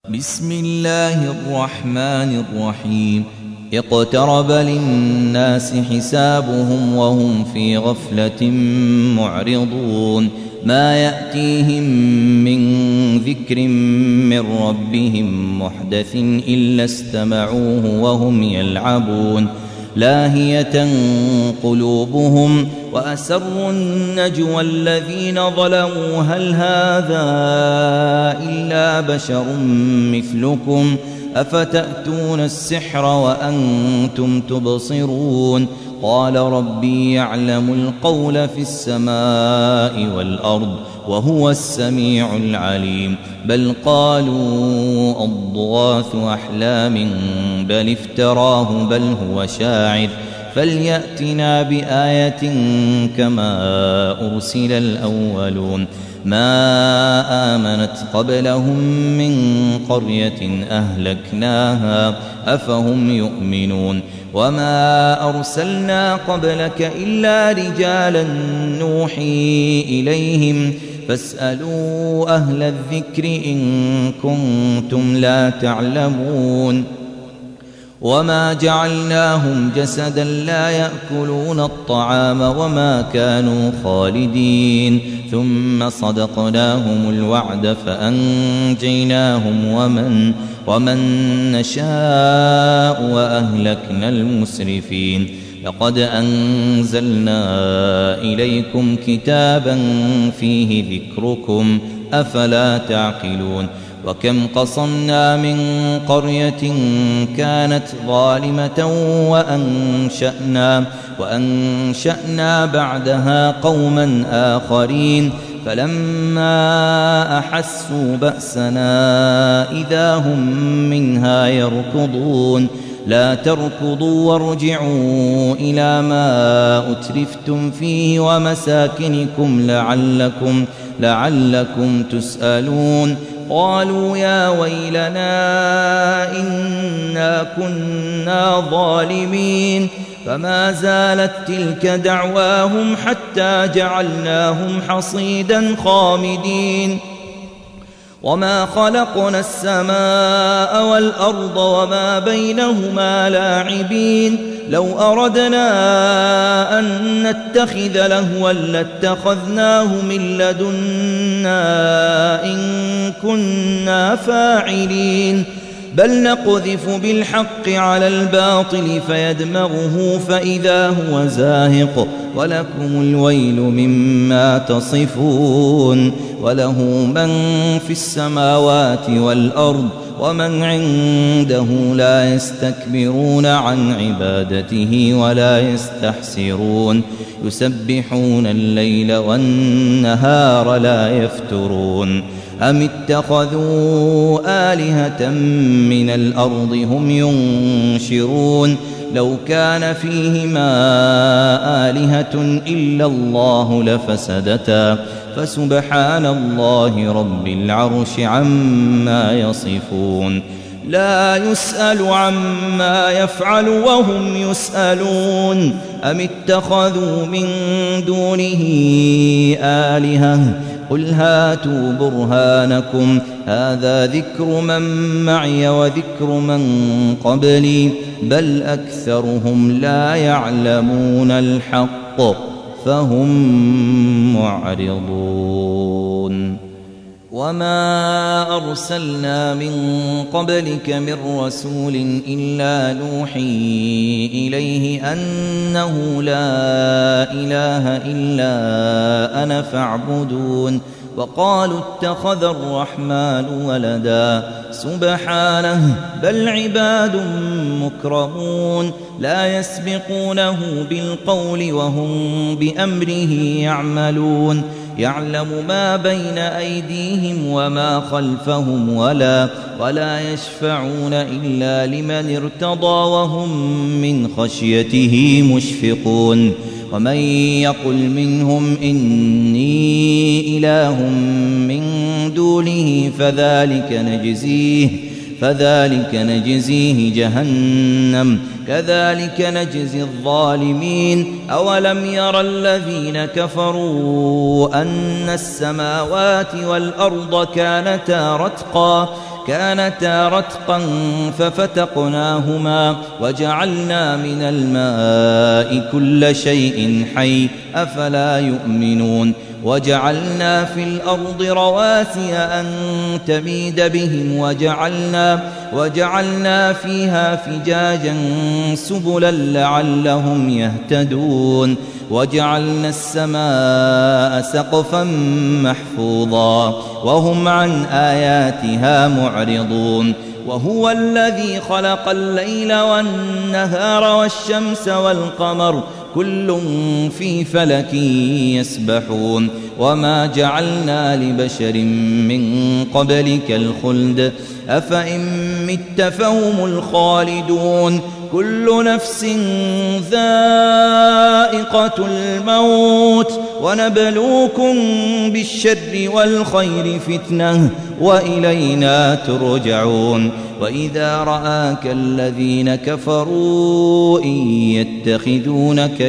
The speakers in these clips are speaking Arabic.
بسم الله الرحمن الرحيم. اقترب للناس حسابهم وهم في غفلة معرضون. ما يأتيهم من ذكر من ربهم محدث إلا استمعوه وهم يلعبون لاهية قلوبهم وأسروا النجوى الذين ظلموا هل هذا إلا بشر مثلكم أفتأتون السحر وأنتم تبصرون. قال ربي يعلم القول في السماء والأرض وهو السميع العليم. بل قالوا أضغاث أحلام بل افتراه بل هو شاعر فليأتنا بآية كما أرسل الأولون. ما آمنت قبلهم من قرية أهلكناها أفهم يؤمنون. وما أرسلنا قبلك إلا رجالا نوحي إليهم فاسألوا أهل الذكر إن كنتم لا تعلمون. وما جعلناهم جسدا لا يأكلون الطعام وما كانوا خالدين. ثم صدقناهم الوعد فأنجيناهم ومن نشاء وأهلكنا المسرفين. لقد أنزلنا إليكم كتابا فيه ذكركم أفلا تعقلون. وكم قصمنا من قرية كانت ظالمة وأنشأنا بعدها قوما آخرين فلما أحسوا بأسنا إذا هم منها يركضون. لا تركضوا وارجعوا إلى ما أترفتم فيه ومساكنكم لعلكم تسألون. قالوا يا ويلنا إنا كنا ظالمين. فما زالت تلك دعواهم حتى جعلناهم حصيدا خامدين. وما خلقنا السماء والأرض وما بينهما لاعبين. لو أردنا أن نتخذ لهوا لاتخذناه من لدنا إن كنا فاعلين. بل نقذف بالحق على الباطل فيدمغه فإذا هو زاهق ولكم الويل مما تصفون. وله من في السماوات والأرض ومن عنده لا يستكبرون عن عبادته ولا يستحسرون. يسبحون الليل والنهار لا يفترون. أم اتخذوا آلهة من الأرض هم ينشرون. لو كان فيهما آلهة إلا الله لفسدتا فسبحان الله رب العرش عما يصفون. لا يسأل عما يفعل وهم يسألون. أم اتخذوا من دونه آلهة قل هاتوا برهانكم هذا ذكر من معي وذكر من قبلي بل أكثرهم لا يعلمون الحق فهم معرضون. وما أرسلنا من قبلك من رسول إلا نوحي إليه أنه لا إله إلا أنا فاعبدون. وقالوا اتخذ الرحمن ولدا سبحانه بل عباد مكرمون لا يسبقونه بالقول وهم بأمره يعملون. يعلم ما بين أيديهم وما خلفهم ولا يشفعون إلا لمن ارتضى وهم من خشيته مشفقون. ومن يقل منهم إني إله من دونه فذلك نجزيه جهنم كذلك نجزي الظالمين. أولم ير الذين كفروا أن السماوات والأرض كانتا كانتا رتقا ففتقناهما وجعلنا من الماء كل شيء حي أفلا يؤمنون وجعلنا في الأرض رواسي أن تميد بهم وجعلنا فيها فجاجا سبلا لعلهم يهتدون وجعلنا السماء سقفا محفوظا وهم عن آياتها معرضون وهو الذي خلق الليل والنهار والشمس والقمر كل في فلك يسبحون وما جعلنا لبشر من قبلك الخلد أفإن مت فهم الخالدون كل نفس ذائقة الموت ونبلوكم بالشر والخير فتنة وإلينا ترجعون وإذا رآك الذين كفروا إن يتخذونك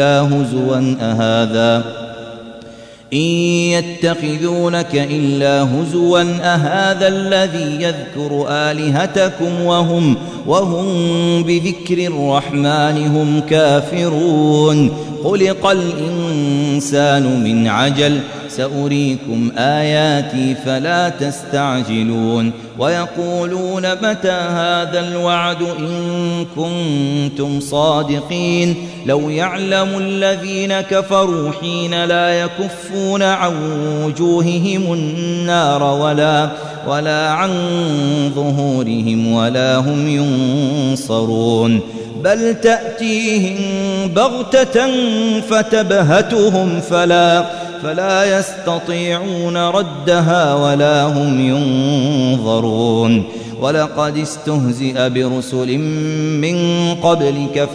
إلا هزوا أهذا الذي يذكر آلهتكم وهم بذكر الرحمن هم كافرون خلق الإنسان من عجل سأريكم آياتي فلا تستعجلون ويقولون متى هذا الوعد إن كنتم صادقين لو يعلم الذين كفروا حين لا يكفون عن وجوههم النار ولا عن ظهورهم ولا هم ينصرون بل تأتيهم بغتة فتبهتهم فلا يستطيعون ردها ولا هم ينظرون ولقد استهزئ برسل من قبلك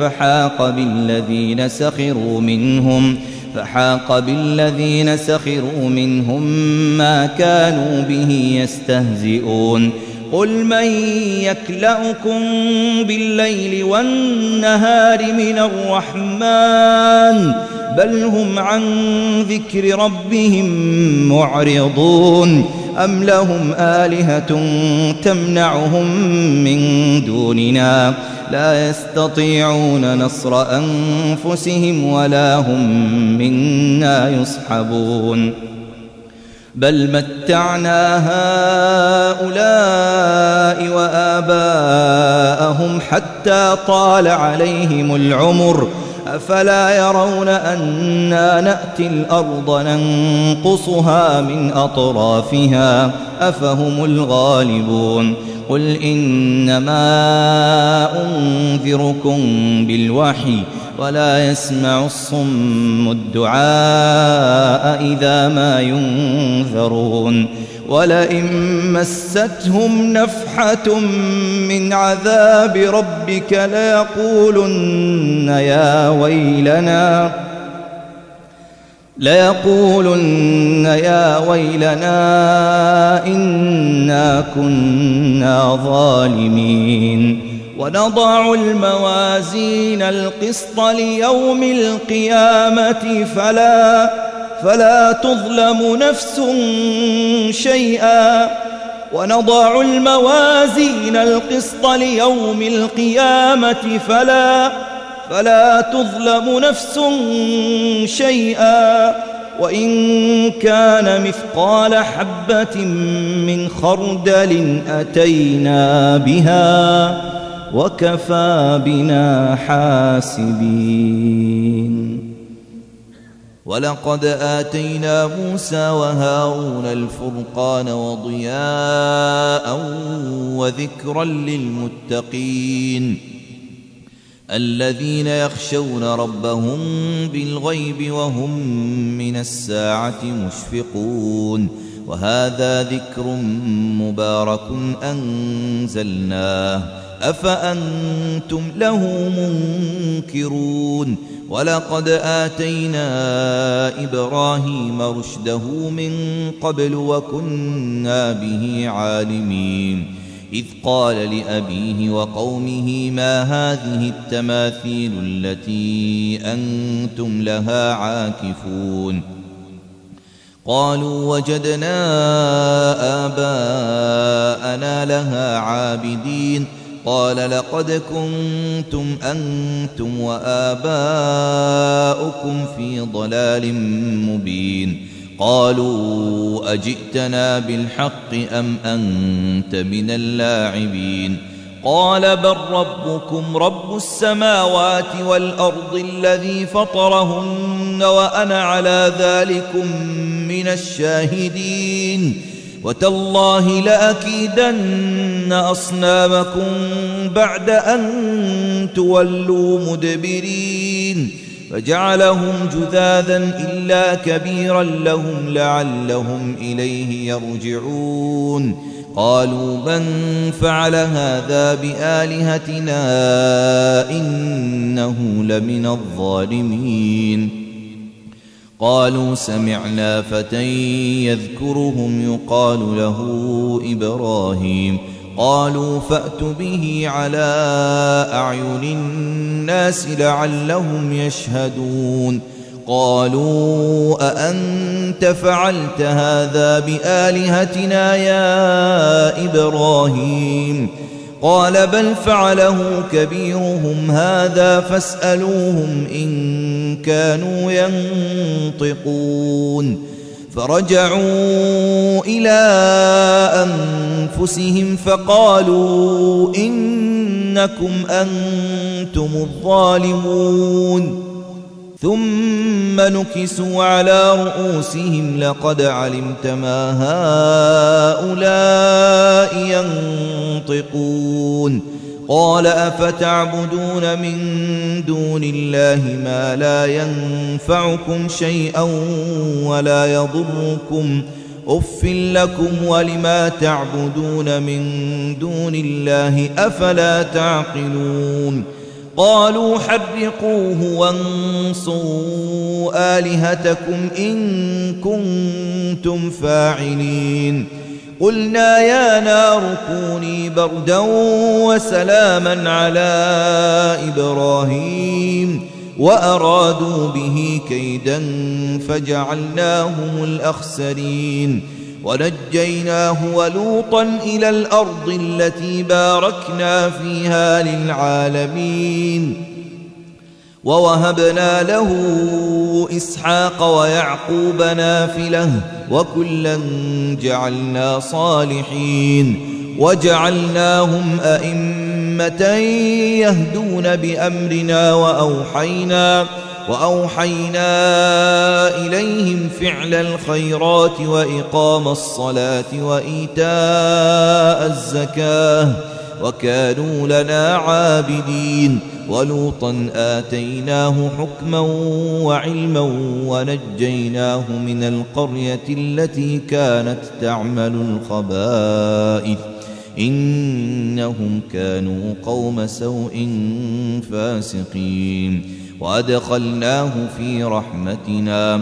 فحاق بالذين سخروا منهم ما كانوا به يستهزئون قل من يكلؤكم بالليل والنهار من الرحمن بل هم عن ذكر ربهم معرضون أم لهم آلهة تمنعهم من دوننا لا يستطيعون نصر أنفسهم ولا هم منا يصحبون بل متعنا هؤلاء وآباءهم حتى طال عليهم العمر أفلا يرون أنا نأتي الأرض ننقصها من أطرافها أفهم الغالبون قل إنما أنذركم بالوحي ولا يسمع الصم الدعاء إذا ما ينذرون ولئن مستهم نفحة من عذاب ربك ليقولن يا ويلنا إنا كنا ظالمين ونضع الموازين القسط ليوم القيامة فلا تظلم نفس شيئا ونضع الموازين القسط ليوم القيامة فلا تظلم نفس شيئا وإن كان مثقال حبة من خردل أتينا بها وكفى بنا حاسبين ولقد آتينا موسى وهارون الفرقان وضياء وذكرا للمتقين الذين يخشون ربهم بالغيب وهم من الساعة مشفقون وهذا ذكر مبارك أنزلناه أفأنتم له منكرون ولقد آتينا إبراهيم رشده من قبل وكنا به عالمين إذ قال لأبيه وقومه ما هذه التماثيل التي أنتم لها عاكفون قالوا وجدنا آباءنا لها عابدين قال لقد كنتم أنتم وآباؤكم في ضلال مبين قالوا أجئتنا بالحق أم أنت من اللاعبين قال بل ربكم رب السماوات والأرض الذي فطرهن وأنا على ذلكم من الشاهدين وتالله لأكيدن أصنامكم بعد أن تولوا مدبرين فجعلهم جذاذا إلا كبيرا لهم لعلهم إليه يرجعون قالوا من فعل هذا بآلهتنا إنه لمن الظالمين قالوا سمعنا فتى يذكرهم يقال له إبراهيم قالوا فأتوا به على أعين الناس لعلهم يشهدون قالوا أأنت فعلت هذا بآلهتنا يا إبراهيم قال بل فعله كبيرهم هذا فاسألوهم إن كانوا ينطقون فرجعوا إلى أنفسهم فقالوا إنكم أنتم الظالمون ثم نكسوا على رؤوسهم لقد علمت ما هؤلاء ينطقون قال أفتعبدون من دون الله ما لا ينفعكم شيئا ولا يضركم أف لكم ولما تعبدون من دون الله أفلا تعقلون قالوا حرقوه وانصروا آلهتكم إن كنتم فاعلين قلنا يا نار كوني بردا وسلاما على إبراهيم وأرادوا به كيدا فجعلناهم الأخسرين ونجيناه ولوطا إلى الأرض التي باركنا فيها للعالمين ووهبنا له إسحاق ويعقوب نافلة وكلا جعلنا صالحين وجعلناهم أئمة يهدون بأمرنا وأوحينا إليهم فعل الخيرات وإقام الصلاة وإيتاء الزكاة وكانوا لنا عابدين ولوطا آتيناه حكما وعلما ونجيناه من القرية التي كانت تعمل الخبائث إنهم كانوا قوم سوء فاسقين وأدخلناه في رحمتنا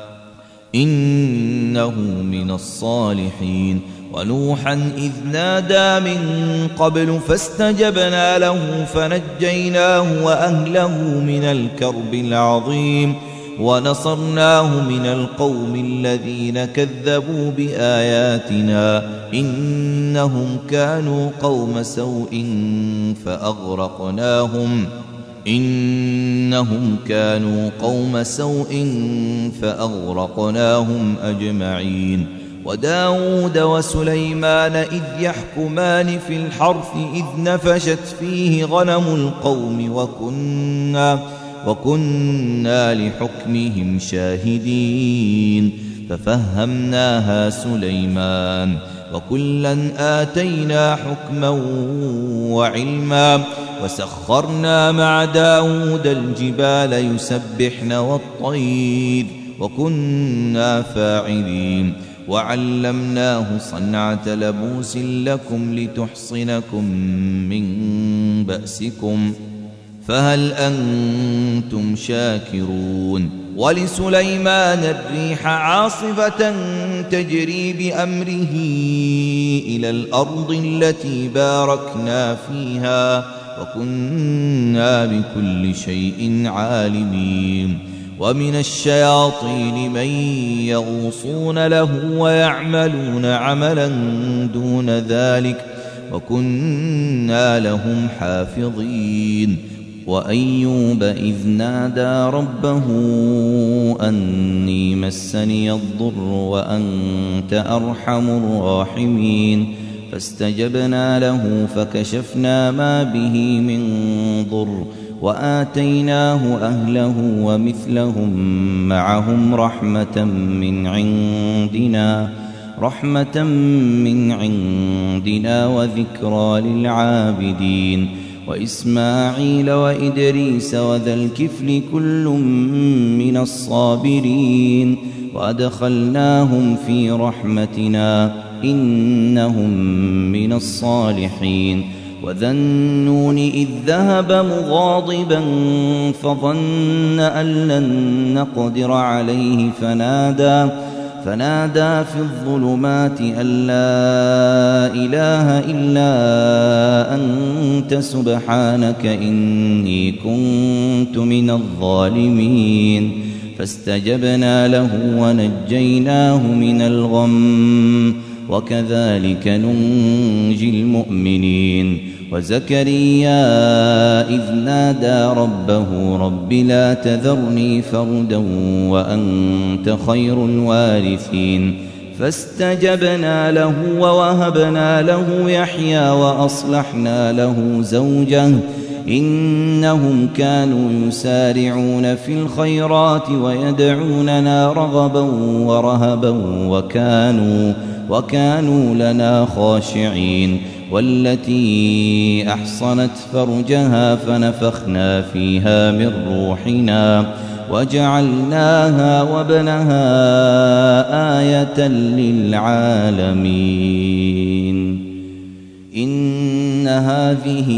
إنه من الصالحين ونوحا إذ نادى من قبل فاستجبنا له فنجيناه وأهله من الكرب العظيم ونصرناه من القوم الذين كذبوا بآياتنا إنهم كانوا قوم سوء فأغرقناهم أجمعين وداود وسليمان إذ يحكمان في الحرث إذ نفشت فيه غنم القوم وكنا لحكمهم شاهدين ففهمناها سليمان وكلا آتينا حكما وعلما وسخرنا مع داود الجبال يسبحن والطير وكنا فاعلين وعلمناه صنعة لبوس لكم لتحصنكم من بأسكم فهل أنتم شاكرون ولسليمان الريح عاصفة تجري بأمره إلى الأرض التي باركنا فيها وكنا بكل شيء عالمين ومن الشياطين من يغوصون له ويعملون عملا دون ذلك وكنا لهم حافظين وأيوب إذ نادى ربه أني مسني الضر وأنت أرحم الراحمين فاستجبنا له فكشفنا ما به من ضر وآتيناه أهله ومثلهم معهم رحمة من عندنا وذكرى للعابدين وإسماعيل وإدريس وذا الكفل كل من الصابرين وأدخلناهم في رحمتنا إنهم من الصالحين وذا النون إذ ذهب مغاضبا فظن أن لن نقدر عليه فنادى في الظلمات أن لا إله إلا أنت سبحانك إني كنت من الظالمين فاستجبنا له ونجيناه من الغم وكذلك ننجي المؤمنين وزكريا إذ نادى ربه رب لا تذرني فردا وأنت خير الوارثين فاستجبنا له ووهبنا له يحيى وأصلحنا له زوجه إنهم كانوا يسارعون في الخيرات ويدعوننا رغبا ورهبا وكانوا لنا خاشعين والتي أحصنت فرجها فنفخنا فيها من روحنا وجعلناها وابنها آية للعالمين إن هذه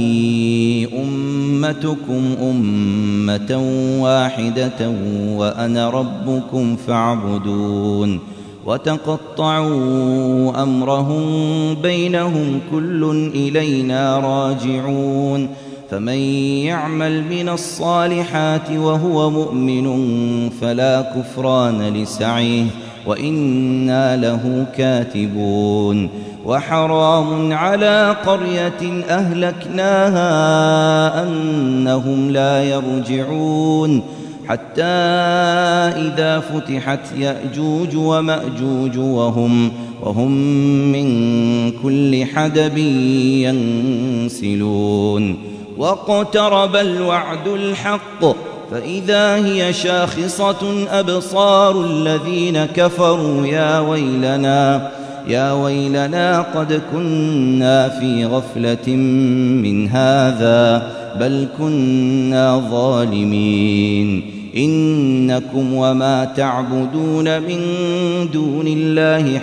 أمتكم أمة واحدة وأنا ربكم فاعبدون وتقطعوا أمرهم بينهم كل إلينا راجعون فمن يعمل من الصالحات وهو مؤمن فلا كفران لسعيه وإنا له كاتبون وحرام على قرية أهلكناها أنهم لا يرجعون حتى إذا فتحت يأجوج ومأجوج وهم من كل حدب ينسلون واقترب الوعد الحق فإذا هي شاخصة أبصار الذين كفروا يا ويلنا قد كنا في غفلة من هذا بل كنا ظالمين إنكم وما تعبدون من دون الله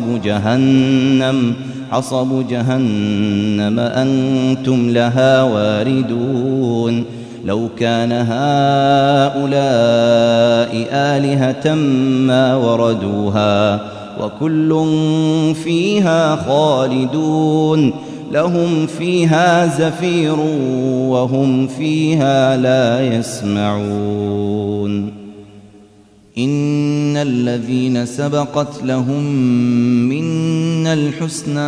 حصب جهنم أنتم لها واردون لو كان هؤلاء آلهة ما وردوها وكل فيها خالدون لهم فيها زفير وهم فيها لا يسمعون إن الذين سبقت لهم منا الحسنى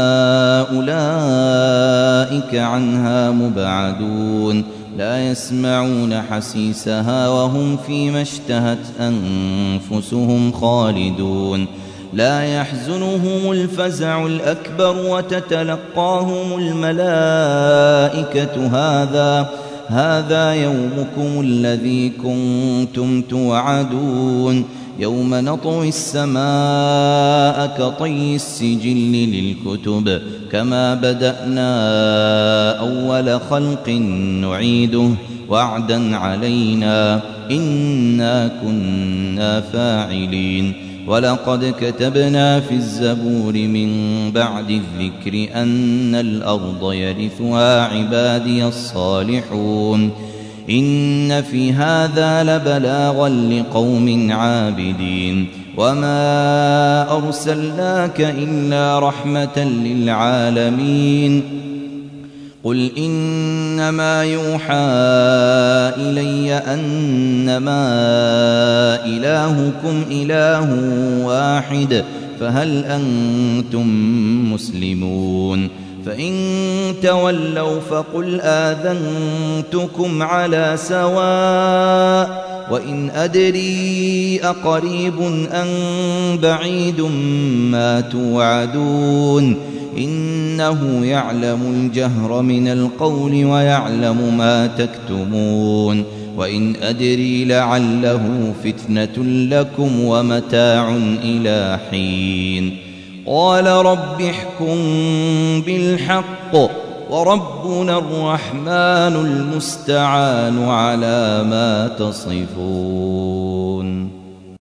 أولئك عنها مبعدون لا يسمعون حسيسها وهم فيما اشتهت أنفسهم خالدون لا يحزنهم الفزع الأكبر وتتلقاهم الملائكة هذا يومكم الذي كنتم توعدون يوم نطوي السماء كطي السجل للكتب كما بدأنا أول خلق نعيده وعدا علينا إنا كنا فاعلين ولقد كتبنا في الزبور من بعد الذكر أن الأرض يرثها عبادي الصالحون إن في هذا لبلاغا لقوم عابدين وما أرسلناك إلا رحمة للعالمين قل إنما يوحى إلي أنما إلهكم إله واحد فهل أنتم مسلمون فإن تولوا فقل آذنتكم على سواء وإن أدري أقريب أم بعيد ما توعدون إنه يعلم الجهر من القول ويعلم ما تكتمون وإن أدري لعله فتنة لكم ومتاع إلى حين قال رب احكم بالحق وربنا الرحمن المستعان على ما تصفون.